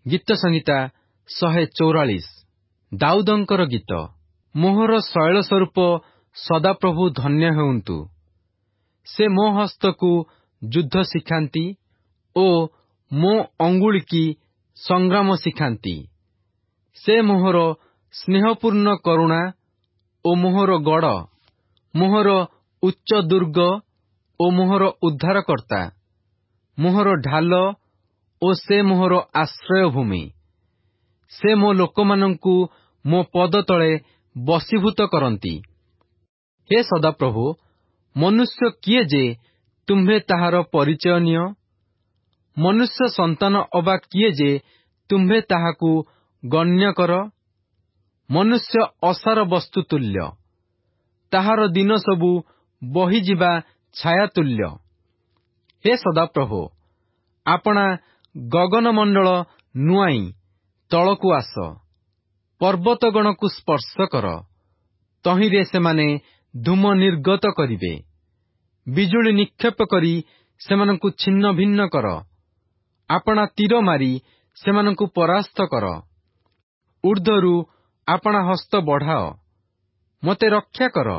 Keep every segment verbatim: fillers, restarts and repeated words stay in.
ଗୀତ ସଂହିତା ଶହେ ଚଉରାଳିଶ। ଦାଉଦଙ୍କର ଗୀତ। ମୋହର ଶୈଳ ସ୍ୱରୂପ ସଦାପ୍ରଭୁ ଧନ୍ୟ ହେଉନ୍ତୁ। ସେ ମୋ ହସ୍ତକୁ ଯୁଦ୍ଧ ଶିଖାନ୍ତି ଓ ମୋ ଅଙ୍ଗୁଳିକି ସଂଗ୍ରାମ ଶିଖାନ୍ତି। ସେ ମୋହର ସ୍ନେହପୂର୍ଣ୍ଣ କରୁଣା ଓ ମୋହର ଗଡ଼, ମୋହର ଉଚ୍ଚ ଦୁର୍ଗ ଓ ମୋହର ଉଦ୍ଧାରକର୍ତ୍ତା, ମୋହର ଢାଲ ଓ ସେ ମୋହର ଆଶ୍ରୟଭୂମି। ସେ ମୋ ଲୋକମାନଙ୍କୁ ମୋ ପଦ ତଳେ ବଶୀଭୂତ କରନ୍ତି। ହେ ସଦାପ୍ରଭୁ, ମନୁଷ୍ୟ କିଏ ଯେ ତୁମ୍ଭେ ତାହାର ପରିଚୟ ନିଅ? ମନୁଷ୍ୟ ସନ୍ତାନ ଅବା କିଏ ଯେ ତୁମ୍ଭେ ତାହାକୁ ଗଣ୍ୟ କର? ମନୁଷ୍ୟ ଅସାର ବସ୍ତୁ ତୁଲ୍ୟ, ତାହାର ଦିନ ସବୁ ବହିଯିବା ଛାୟା ତୁଲ୍ୟ। ହେ ସଦାପ୍ରଭୁ, ଆପଣା ଗଗନମଣ୍ଡଳ ନୁଆଇଁ ତଳକୁ ଆସ, ପର୍ବତଗଣକୁ ସ୍ପର୍ଶ କର। ତହିଁରେ ସେମାନେ ଧୂମ ନିର୍ଗତ କରିବେ। ବିଜୁଳି ନିକ୍ଷେପ କରି ସେମାନଙ୍କୁ ଛିନ୍ନ ଭିନ୍ନ କର। ଆପଣା ତୀର ମାରି ସେମାନଙ୍କୁ ପରାସ୍ତ କର। ଊର୍ଦ୍ଧ୍ୱରୁ ଆପଣା ହସ୍ତ ବଢ଼ାଅ, ମୋତେ ରକ୍ଷା କର।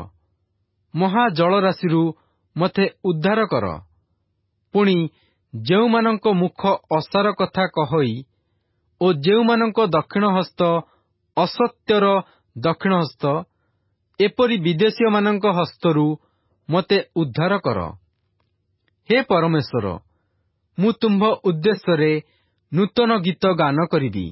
ମହାଜଳରାଶିରୁ ମୋତେ ଉଦ୍ଧାର କର। ପୁଣି ଯେଉଁମାନଙ୍କ ମୁଖ ଅସାର କଥା କହଇ ଓ ଯେଉଁମାନଙ୍କ ଦକ୍ଷିଣ ହସ୍ତ ଅସତ୍ୟର ଦକ୍ଷିଣ ହସ୍ତ, ଏପରି ବିଦେଶୀୟମାନଙ୍କ ହସ୍ତରୁ ମୋତେ ଉଦ୍ଧାର କର। ହେ ପରମେଶ୍ୱର, ମୁଁ ତୁମ୍ଭ ଉଦ୍ଦେଶ୍ୟରେ ନୂତନ ଗୀତ ଗାନ କରିବି।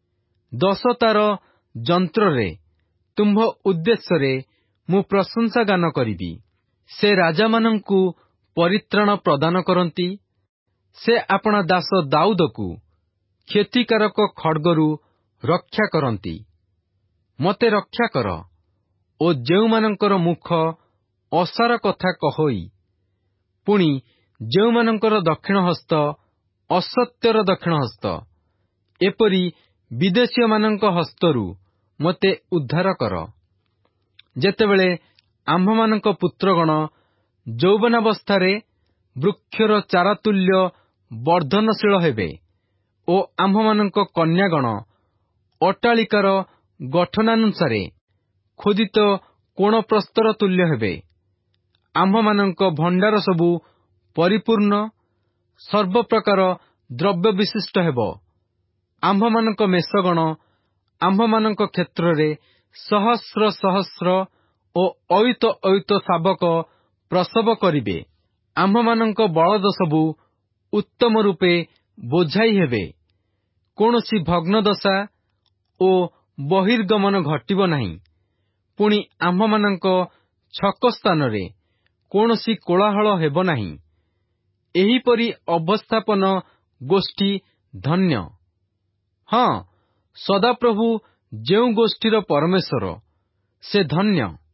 ଦଶତାର ଯନ୍ତ୍ରରେ ତୁମ୍ଭ ଉଦ୍ଦେଶ୍ୟରେ ମୁଁ ପ୍ରଶଂସା ଗାନ କରିବି। ସେ ରାଜାମାନଙ୍କୁ ପରିତ୍ରାଣ ପ୍ରଦାନ କରନ୍ତି। ସେ ଆପଣା ଦାସ ଦାଉଦକୁ କ୍ଷତିକାରକ ଖଡ୍ଗରୁ ରକ୍ଷା କରନ୍ତି। ମୋତେ ରକ୍ଷା କର ଓ ଯେଉଁମାନଙ୍କର ମୁଖ ଅସାର କଥା କହଇ, ପୁଣି ଯେଉଁମାନଙ୍କର ଦକ୍ଷିଣ ହସ୍ତ ଅସତ୍ୟର ଦକ୍ଷିଣ ହସ୍ତ, ଏପରି ବିଦେଶୀୟମାନଙ୍କ ହସ୍ତରୁ ମୋତେ ଉଦ୍ଧାର କର। ଯେତେବେଳେ ଆମ୍ଭମାନଙ୍କ ପୁତ୍ରଗଣ ଯୌବନାବସ୍ଥାରେ ବୃକ୍ଷର ଚାରାତୁଲ୍ୟ ବର୍ଦ୍ଧନଶୀଳ ହେବେ ଓ ଆମ୍ଭମାନଙ୍କ କନ୍ୟାଗଣ ଅଟ୍ଟାଳିକାର ଗଠନାନୁସାରେ ଖୋଦିତ କୋଣପ୍ରସ୍ତର ତୁଲ୍ୟ ହେବେ। ଆମ୍ଭମାନଙ୍କ ଭଣ୍ଡାର ସବୁ ପରିପୂର୍ଣ୍ଣ, ସର୍ବପ୍ରକାର ଦ୍ରବ୍ୟ ବିଶିଷ୍ଟ ହେବ। ଆମ୍ଭମାନଙ୍କ ମେଷଗଣ ଆମ୍ଭମାନଙ୍କ କ୍ଷେତ୍ରରେ ସହସ୍ର ସହସ୍ର ଓ ଅୟୁତ ଅୟୁତ ଶାବକ ପ୍ରସବ କରିବେ। ଆମ୍ଭମାନଙ୍କ ବଳଦ ସବୁ ଉତ୍ତମ ରୂପେ ବୋଝାଇ ହେବେ। କୌଣସି ଭଗ୍ନଦଶା ଓ ବହିର୍ଗମନ ଘଟିବ ନାହିଁ। ପୁଣି ଆମ୍ଭମାନଙ୍କ ଛକ ସ୍ଥାନରେ କୌଣସି କୋଳାହଳ ହେବ ନାହିଁ। ଏହିପରି ଅବସ୍ଥାପନ ଗୋଷ୍ଠୀ ଧନ୍ୟ। ହଁ, ସଦାପ୍ରଭୁ ଯେଉଁ ଗୋଷ୍ଠୀର ପରମେଶ୍ୱର, ସେ ଧନ୍ୟ।